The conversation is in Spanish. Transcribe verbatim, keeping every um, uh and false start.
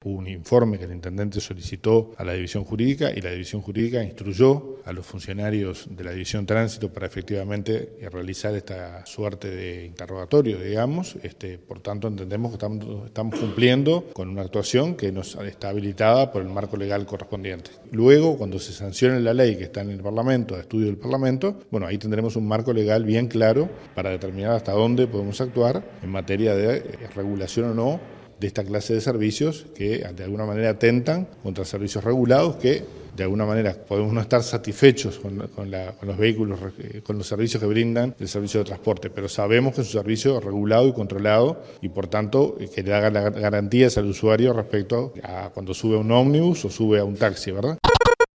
hubo un informe que el intendente solicitó a la división jurídica y la división jurídica instruyó a los funcionarios de la división tránsito para efectivamente realizar esta suerte de interrogatorio, digamos. Este, por tanto, entendemos que estamos, estamos cumpliendo con una actuación que nos está habilitada por el marco legal correspondiente. Luego, cuando se sancione la ley que está en el Parlamento, a estudio del Parlamento, bueno, ahí tendremos un marco legal bien claro para determinar hasta dónde podemos actuar en materia de regulación o no de esta clase de servicios que de alguna manera atentan contra servicios regulados que de alguna manera podemos no estar satisfechos con, con, la, con los vehículos, con los servicios que brindan el servicio de transporte, pero sabemos que es un servicio regulado y controlado y por tanto que le haga las garantías al usuario respecto a cuando sube a un ómnibus o sube a un taxi, ¿verdad?